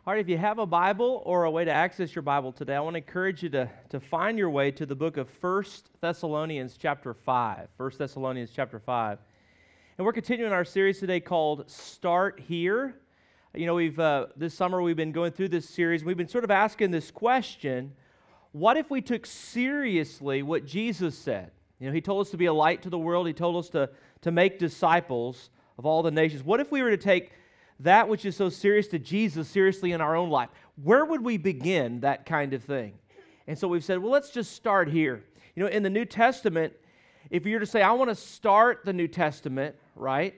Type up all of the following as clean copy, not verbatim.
All right, if you have a Bible or a way to access your Bible today, I want to encourage you to find your way to the book of 1 Thessalonians chapter 5. 1 Thessalonians chapter 5. And we're continuing our series today called Start Here. You know, this summer we've been going through this series. We've been sort of asking this question, what if we took seriously what Jesus said? You know, He told us to be a light to the world. He told us to make disciples of all the nations. What if we were to take that which is so serious to Jesus seriously in our own life? Where would we begin that kind of thing? And so we've said, well, let's just start here. You know, in the New Testament, if you were to say, I want to start the New Testament, right?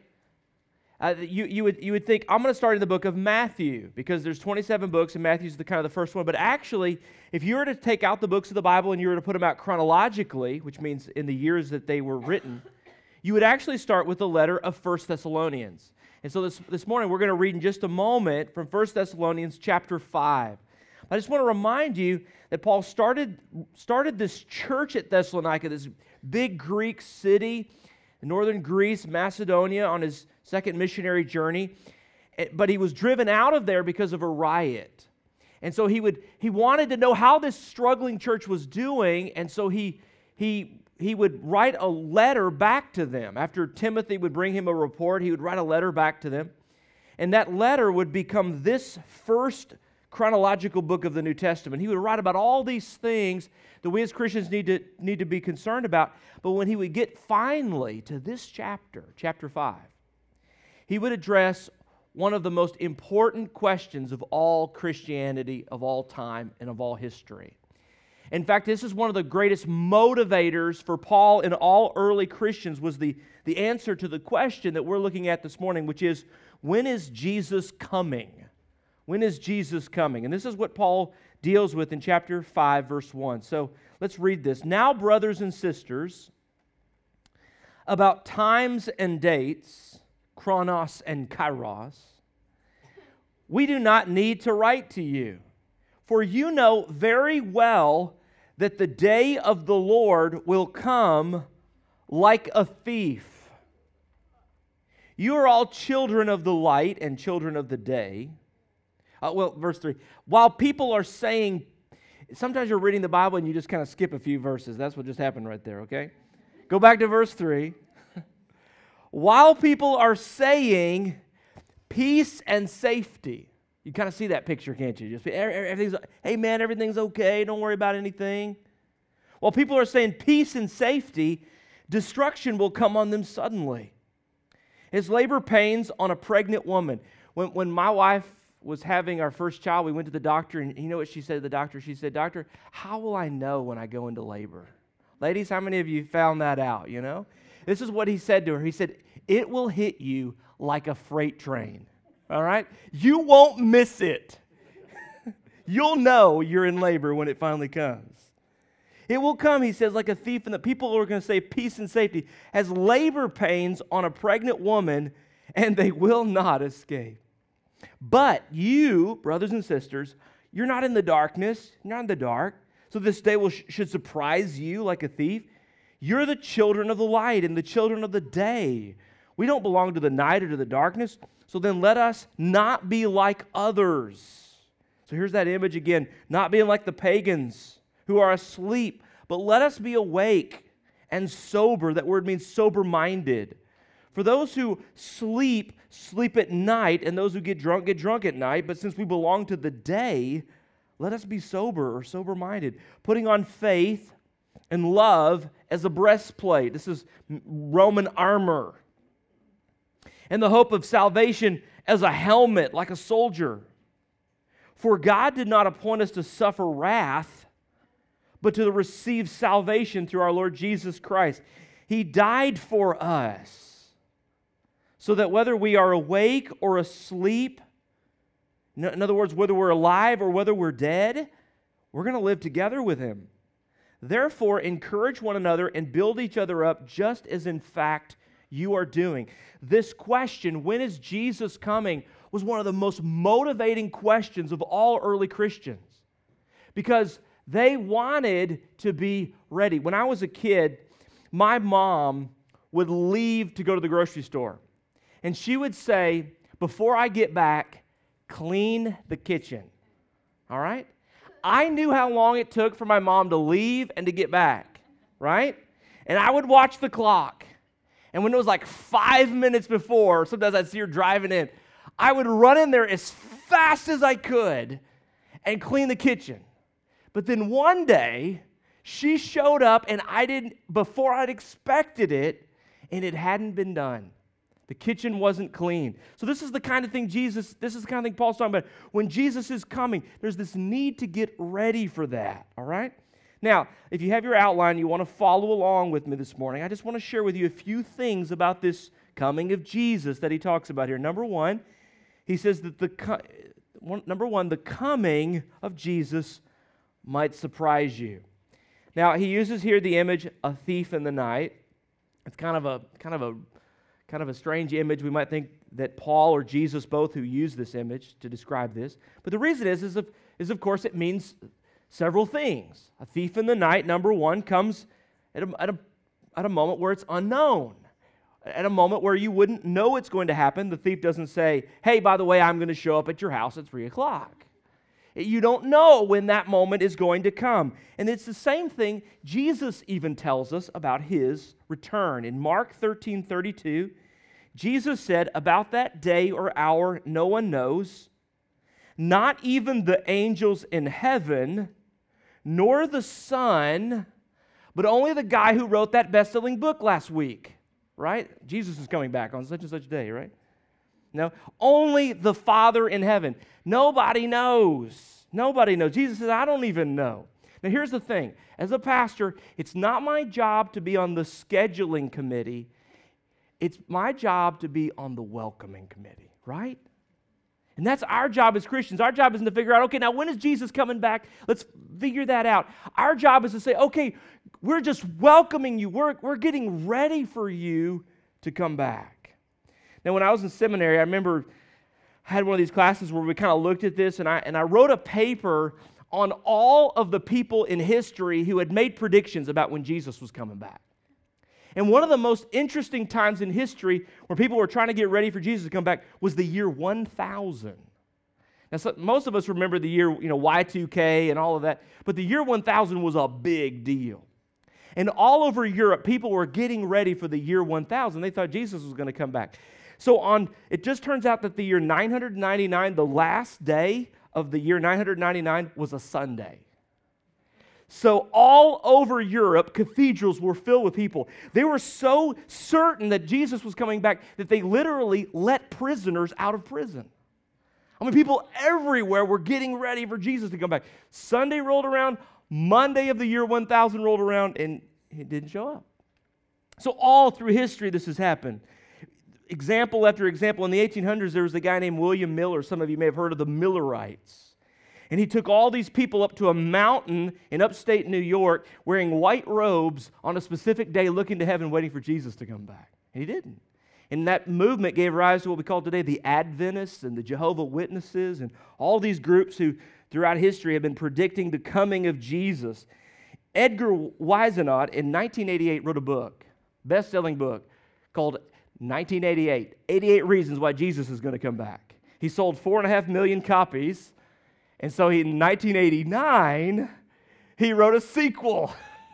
You would think, I'm going to start in the book of Matthew, because there's 27 books, and Matthew's the first one. But actually, if you were to take out the books of the Bible and you were to put them out chronologically, which means in the years that they were written, you would actually start with the letter of 1 Thessalonians. And so this morning, we're going to read in just a moment from 1 Thessalonians chapter 5. I just want to remind you that Paul started this church at Thessalonica, this big Greek city in northern Greece, Macedonia, on his second missionary journey. But he was driven out of there because of a riot. And so he wanted to know how this struggling church was doing, and so he would write a letter back to them. After Timothy would bring him a report, he would write a letter back to them. And that letter would become this first chronological book of the New Testament. He would write about all these things that we as Christians need to be concerned about. But when he would get finally to this chapter 5, he would address one of the most important questions of all Christianity, of all time, and of all history. In fact, this is one of the greatest motivators for Paul and all early Christians, was the answer to the question that we're looking at this morning, which is, when is Jesus coming? When is Jesus coming? And this is what Paul deals with in chapter 5, verse 1. So let's read this. Now, brothers and sisters, about times and dates, chronos and kairos, we do not need to write to you. For you know very well that the day of the Lord will come like a thief. You are all children of the light and children of the day. Verse 3. While people are saying, sometimes you're reading the Bible and you just kind of skip a few verses. That's what just happened right there, okay? Go back to verse 3. While people are saying peace and safety. You kind of see that picture, can't you? Just hey man, everything's okay. Don't worry about anything. While people are saying peace and safety, destruction will come on them suddenly. It's labor pains on a pregnant woman. When my wife was having our first child, we went to the doctor, and you know what she said to the doctor? She said, "Doctor, how will I know when I go into labor?" Ladies, how many of you found that out, you know? This is what he said to her. He said, "It will hit you like a freight train." All right? You won't miss it. You'll know you're in labor when it finally comes. It will come, he says, like a thief, and the people are going to say peace and safety, as labor pains on a pregnant woman, and they will not escape. But you, brothers and sisters, you're not in the darkness, you're not in the dark, so this day should surprise you like a thief. You're the children of the light and the children of the day. We don't belong to the night or to the darkness. So then let us not be like others. So here's that image again, not being like the pagans who are asleep, but let us be awake and sober. That word means sober-minded. For those who sleep at night, and those who get drunk at night. But since we belong to the day, let us be sober or sober-minded, putting on faith and love as a breastplate. This is Roman armor. And the hope of salvation as a helmet, like a soldier. For God did not appoint us to suffer wrath, but to receive salvation through our Lord Jesus Christ. He died for us, so that whether we are awake or asleep, in other words, whether we're alive or whether we're dead, we're going to live together with Him. Therefore, encourage one another and build each other up, just as in fact you are doing. This question, when is Jesus coming, was one of the most motivating questions of all early Christians, because they wanted to be ready. When I was a kid, my mom would leave to go to the grocery store, and she would say, before I get back, clean the kitchen. All right? I knew how long it took for my mom to leave and to get back, right? And I would watch the clock. And when it was like 5 minutes before, sometimes I'd see her driving in, I would run in there as fast as I could and clean the kitchen. But then one day, she showed up and before I'd expected it, and it hadn't been done. The kitchen wasn't clean. So this is the kind of thing Paul's talking about. When Jesus is coming, there's this need to get ready for that, all right? Now, if you have your outline, you want to follow along with me this morning, I just want to share with you a few things about this coming of Jesus that he talks about here. Number one, he says that the coming of Jesus might surprise you. Now, he uses here the image, a thief in the night. It's kind of a strange image. We might think that Paul or Jesus both who use this image to describe this. But the reason is of course, it means several things. A thief in the night, number one, comes at a moment where it's unknown, at a moment where you wouldn't know it's going to happen. The thief doesn't say, hey, by the way, I'm going to show up at your house at 3 o'clock. You don't know when that moment is going to come. And it's the same thing Jesus even tells us about his return. In Mark 13:32, Jesus said, about that day or hour no one knows, not even the angels in heaven, nor the Son, but only the guy who wrote that best-selling book last week, right? Jesus is coming back on such and such a day, right? No, only the Father in heaven. Nobody knows. Nobody knows. Jesus says, I don't even know. Now, here's the thing. As a pastor, it's not my job to be on the scheduling committee. It's my job to be on the welcoming committee, right? And that's our job as Christians. Our job isn't to figure out, okay, now when is Jesus coming back? Let's figure that out. Our job is to say, okay, we're just welcoming you. We're getting ready for you to come back. Now, when I was in seminary, I remember I had one of these classes where we kind of looked at this, and I wrote a paper on all of the people in history who had made predictions about when Jesus was coming back. And one of the most interesting times in history where people were trying to get ready for Jesus to come back was the year 1000. Now, most of us remember the year, Y2K and all of that, but the year 1000 was a big deal. And all over Europe, people were getting ready for the year 1000. They thought Jesus was going to come back. So it just turns out that the year 999, the last day of the year 999, was a Sunday. So all over Europe, cathedrals were filled with people. They were so certain that Jesus was coming back that they literally let prisoners out of prison. I mean, people everywhere were getting ready for Jesus to come back. Sunday rolled around, Monday of the year 1000 rolled around, and he didn't show up. So all through history, this has happened. Example after example. In the 1800s, there was a guy named William Miller. Some of you may have heard of the Millerites. And he took all these people up to a mountain in upstate New York wearing white robes on a specific day looking to heaven waiting for Jesus to come back. And he didn't. And that movement gave rise to what we call today the Adventists and the Jehovah's Witnesses and all these groups who throughout history have been predicting the coming of Jesus. Edgar Whisenant in 1988 wrote a book, best-selling book, called 1988, 88 Reasons Why Jesus is going to Come Back. He sold 4.5 million copies. And so in 1989, he wrote a sequel.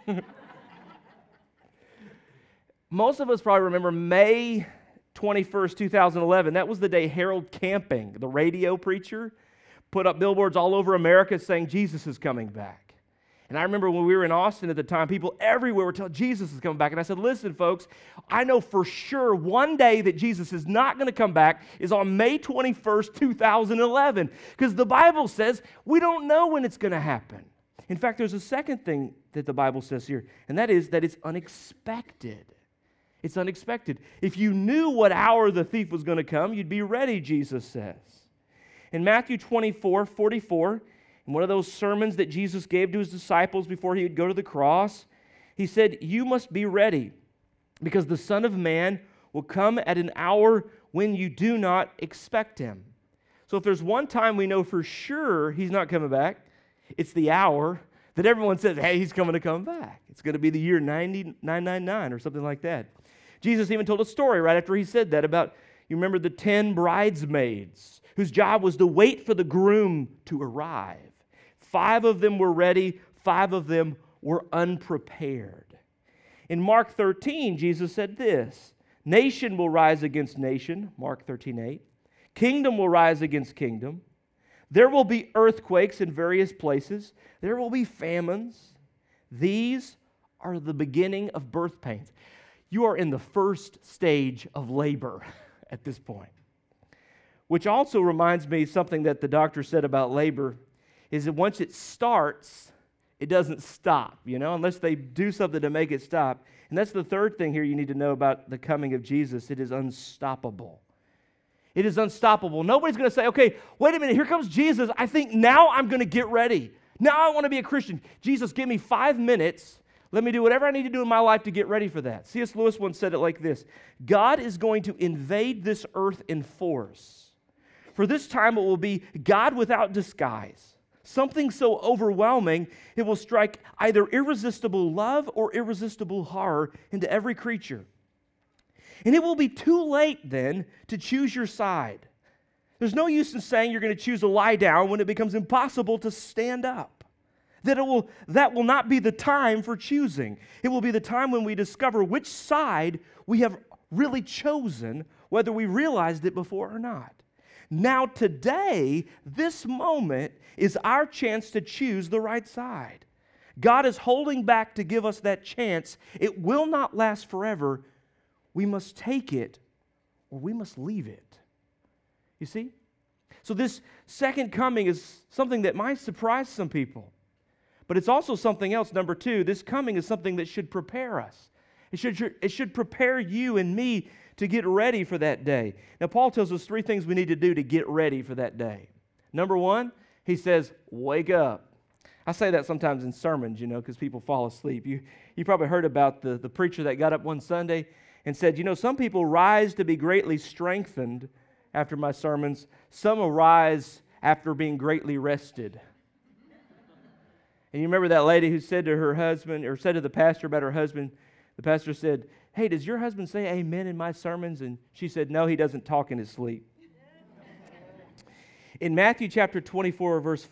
Most of us probably remember May 21st, 2011. That was the day Harold Camping, the radio preacher, put up billboards all over America saying Jesus is coming back. And I remember when we were in Austin at the time, people everywhere were telling Jesus is coming back. And I said, listen, folks, I know for sure one day that Jesus is not going to come back is on May 21st, 2011. Because the Bible says we don't know when it's going to happen. In fact, there's a second thing that the Bible says here, and that is that it's unexpected. It's unexpected. If you knew what hour the thief was going to come, you'd be ready, Jesus says. In Matthew 24:44, in one of those sermons that Jesus gave to his disciples before he would go to the cross, he said, you must be ready because the Son of Man will come at an hour when you do not expect him. So if there's one time we know for sure he's not coming back, it's the hour that everyone says, hey, he's coming to come back. It's going to be the year 999 or something like that. Jesus even told a story right after he said that about, you remember the 10 bridesmaids whose job was to wait for the groom to arrive. 5 of them were ready, 5 of them were unprepared. In Mark 13, Jesus said this, nation will rise against nation, Mark 13:8. Kingdom will rise against kingdom. There will be earthquakes in various places. There will be famines. These are the beginning of birth pains. You are in the first stage of labor at this point. Which also reminds me something that the doctor said about labor is that once it starts, it doesn't stop, unless they do something to make it stop. And that's the third thing here you need to know about the coming of Jesus. It is unstoppable. It is unstoppable. Nobody's going to say, okay, wait a minute, here comes Jesus. I think now I'm going to get ready. Now I want to be a Christian. Jesus, give me 5 minutes. Let me do whatever I need to do in my life to get ready for that. C.S. Lewis once said it like this, God is going to invade this earth in force. For this time it will be God without disguise. Something so overwhelming, it will strike either irresistible love or irresistible horror into every creature. And it will be too late then to choose your side. There's no use in saying you're going to choose to lie down when it becomes impossible to stand up. That will not be the time for choosing. It will be the time when we discover which side we have really chosen, whether we realized it before or not. Now today, this moment is our chance to choose the right side. God is holding back to give us that chance. It will not last forever. We must take it or we must leave it. You see? So this second coming is something that might surprise some people. But it's also something else. Number 2, this coming is something that should prepare us. It should prepare you and me to get ready for that day. Now, Paul tells us 3 things we need to do to get ready for that day. Number 1, he says, wake up. I say that sometimes in sermons, because people fall asleep. You probably heard about the preacher that got up one Sunday and said, some people rise to be greatly strengthened after my sermons. Some arise after being greatly rested. And you remember that lady who said to her husband, or said to the pastor about her husband, the pastor said, hey, does your husband say amen in my sermons? And she said, no, he doesn't talk in his sleep. In Matthew chapter 24, verse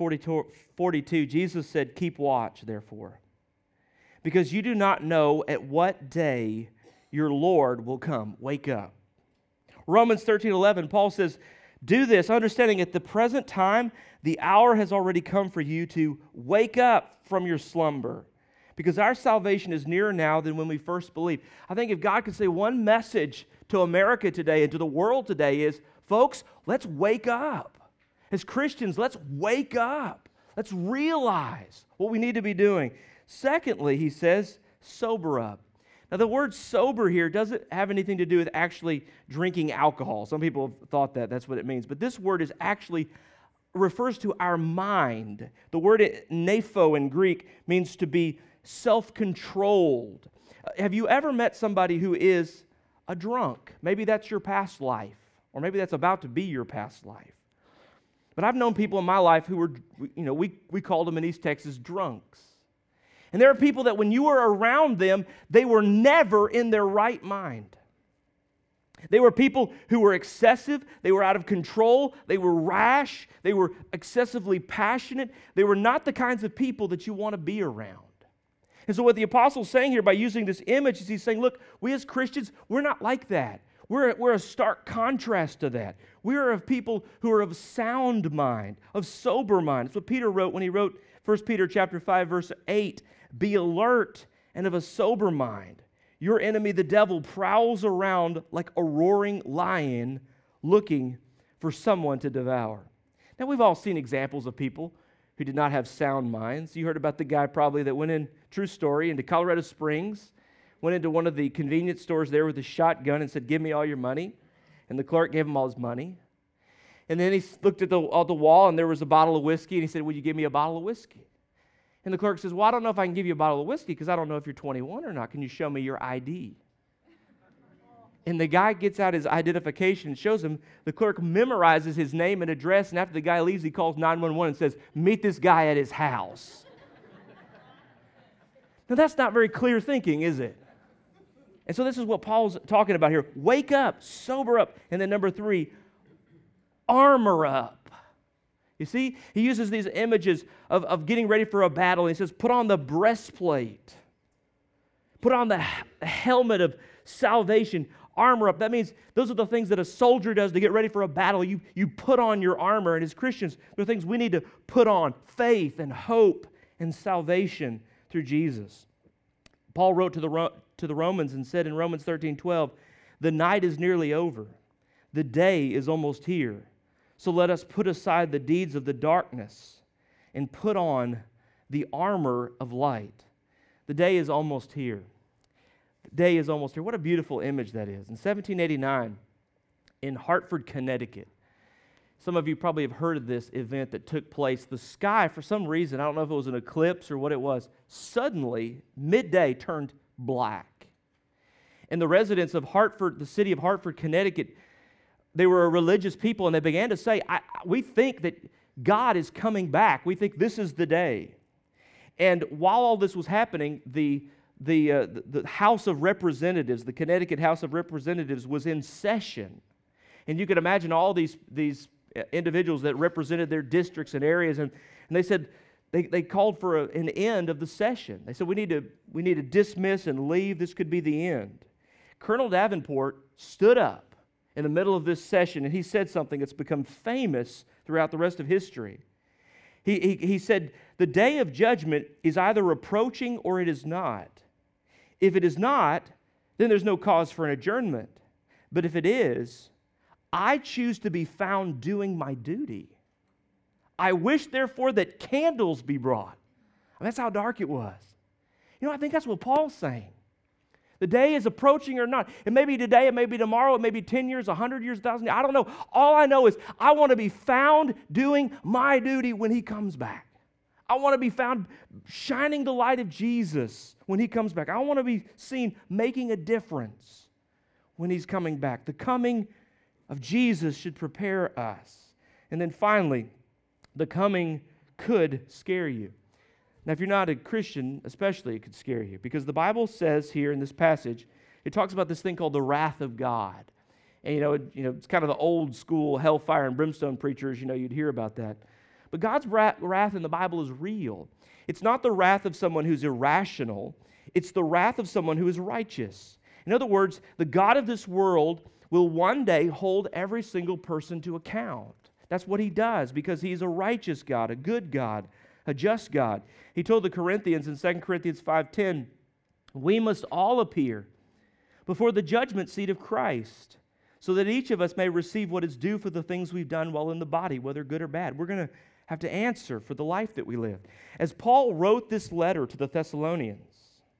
42, Jesus said, keep watch, therefore, because you do not know at what day your Lord will come. Wake up. Romans 13:11, Paul says, do this, understanding at the present time, the hour has already come for you to wake up from your slumber, because our salvation is nearer now than when we first believed. I think if God could say one message to America today and to the world today is, folks, let's wake up. As Christians, let's wake up. Let's realize what we need to be doing. Secondly, he says, sober up. Now, the word sober here doesn't have anything to do with actually drinking alcohol. Some people have thought that's what it means. But this word is actually refers to our mind. The word nepho in Greek means to be self-controlled. Have you ever met somebody who is a drunk? Maybe that's your past life, or maybe that's about to be your past life. But I've known people in my life who were, we called them in East Texas drunks. And there are people that when you were around them, they were never in their right mind. They were people who were excessive, they were out of control, they were rash, they were excessively passionate. They were not the kinds of people that you want to be around. And so what the apostle's saying here by using this image is he's saying, look, we as Christians, we're not like that. We're a stark contrast to that. We are of people who are of sound mind, of sober mind. That's what Peter wrote when he wrote 1 Peter chapter 5, verse 8. Be alert and of a sober mind. Your enemy, the devil, prowls around like a roaring lion looking for someone to devour. Now, we've all seen examples of people who did not have sound minds. You heard about the guy probably that went in, true story, into Colorado Springs, went into one of the convenience stores there with a shotgun and said, give me all your money. And the clerk gave him all his money. And then he looked at the wall and there was a bottle of whiskey and he said, would you give me a bottle of whiskey? And the clerk says, well, I don't know if I can give you a bottle of whiskey because I don't know if you're 21 or not. Can you show me your ID? And the guy gets out his identification and shows him. The clerk memorizes his name and address, and after the guy leaves, he calls 911 and says, meet this guy at his house. Now, that's not very clear thinking, is it? And so this is what Paul's talking about here. Wake up, sober up. And then number 3, armor up. You see, he uses these images of getting ready for a battle. He says, put on the breastplate. Put on the helmet of salvation, armor up. That means those are the things that a soldier does to get ready for a battle. You put on your armor. And as Christians, there are things we need to put on: faith and hope and salvation through Jesus. Paul wrote to the Romans and said in Romans 13:12, the night is nearly over. The day is almost here. So let us put aside the deeds of the darkness and put on the armor of light. The day is almost here. The day is almost here. What a beautiful image that is. In 1789, in Hartford, Connecticut, some of you probably have heard of this event that took place. The sky, for some reason, I don't know if it was an eclipse or what it was, suddenly, midday, turned black. And the residents of Hartford, the city of Hartford, Connecticut, they were a religious people, and they began to say, we think that God is coming back. We think this is the day. And while all this was happening, the House of Representatives, the Connecticut House of Representatives, was in session. And you could imagine all these individuals that represented their districts and areas, and they said, they called for an end of the session. They said, we need to dismiss and leave. This could be the end. Colonel Davenport stood up in the middle of this session, and he said something that's become famous throughout the rest of history. He said, the day of judgment is either approaching or it is not. If it is not, then there's no cause for an adjournment. But if it is, I choose to be found doing my duty. I wish, therefore, that candles be brought. And that's how dark it was. I think that's what Paul's saying. The day is approaching or not. It may be today, it may be tomorrow, it may be 10 years, 100 years, 1,000 years. I don't know. All I know is I want to be found doing my duty when he comes back. I want to be found shining the light of Jesus when he comes back. I want to be seen making a difference when he's coming back. The coming of Jesus should prepare us. And then finally, the coming could scare you. Now, if you're not a Christian, especially, it could scare you, because the Bible says here in this passage, it talks about this thing called the wrath of God. And, it's kind of the old school hellfire and brimstone preachers, you'd hear about that. But God's wrath in the Bible is real. It's not the wrath of someone who's irrational. It's the wrath of someone who is righteous. In other words, the God of this world will one day hold every single person to account. That's what he does, because he's a righteous God, a good God, a just God. He told the Corinthians in 2 Corinthians 5:10, we must all appear before the judgment seat of Christ, so that each of us may receive what is due for the things we've done while in the body, whether good or bad. We're going to have to answer for the life that we lived. As Paul wrote this letter to the Thessalonians,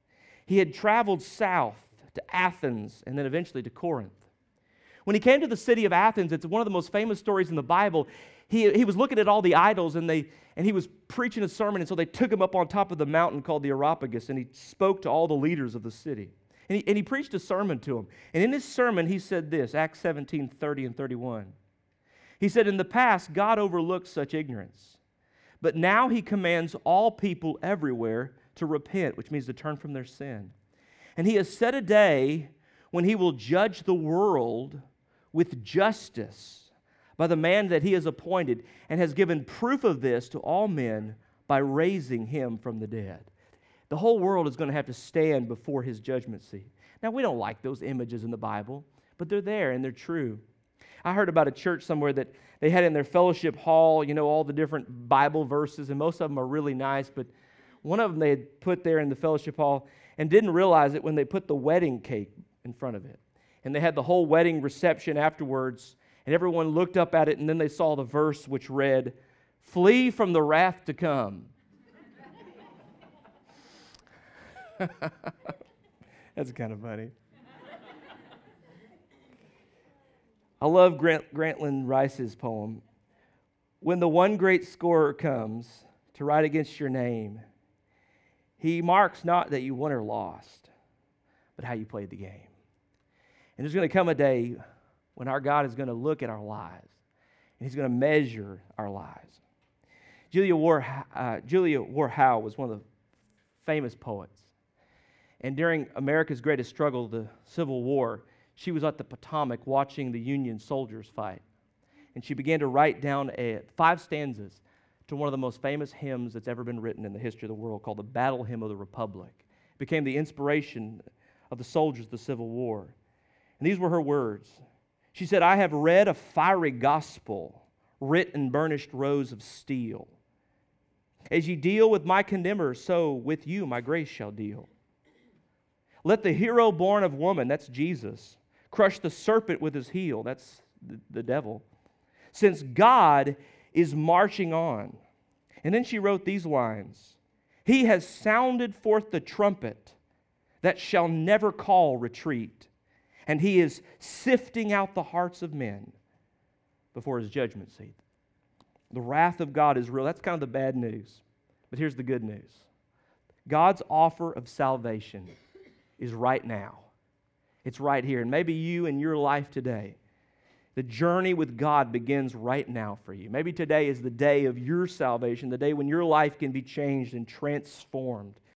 he had traveled south to Athens and then eventually to Corinth. When he came to the city of Athens, it's one of the most famous stories in the Bible. He was looking at all the idols, and he was preaching a sermon, and so they took him up on top of the mountain called the Areopagus, and he spoke to all the leaders of the city. And he preached a sermon to them. And in his sermon, he said this, Acts 17:30 and 31. He said, in the past, God overlooked such ignorance, but now he commands all people everywhere to repent, which means to turn from their sin. And he has set a day when he will judge the world with justice by the man that he has appointed, and has given proof of this to all men by raising him from the dead. The whole world is going to have to stand before his judgment seat. Now, we don't like those images in the Bible, but they're there and they're true. I heard about a church somewhere that they had in their fellowship hall, all the different Bible verses, and most of them are really nice, but one of them they had put there in the fellowship hall and didn't realize it when they put the wedding cake in front of it. And they had the whole wedding reception afterwards, and everyone looked up at it, and then they saw the verse which read, flee from the wrath to come. That's kind of funny. I love Grantland Rice's poem. When the one great scorer comes to write against your name, he marks not that you won or lost, but how you played the game. And there's going to come a day when our God is going to look at our lives, and he's going to measure our lives. Julia Ward Howe was one of the famous poets. And during America's greatest struggle, the Civil War, she was at the Potomac watching the Union soldiers fight. and she began to write down 5 stanzas to one of the most famous hymns that's ever been written in the history of the world, called the Battle Hymn of the Republic. It became the inspiration of the soldiers of the Civil War. And these were her words. She said, "I have read a fiery gospel, writ in burnished rows of steel. As ye deal with my condemner, so with you my grace shall deal. Let the hero born of woman," that's Jesus, "crush the serpent with his heel," that's the devil, "since God is marching on." And then she wrote these lines: "He has sounded forth the trumpet that shall never call retreat, and he is sifting out the hearts of men before his judgment seat." The wrath of God is real. That's kind of the bad news. But here's the good news. God's offer of salvation is right now. It's right here. And maybe you in your life today, the journey with God begins right now for you. Maybe today is the day of your salvation, the day when your life can be changed and transformed.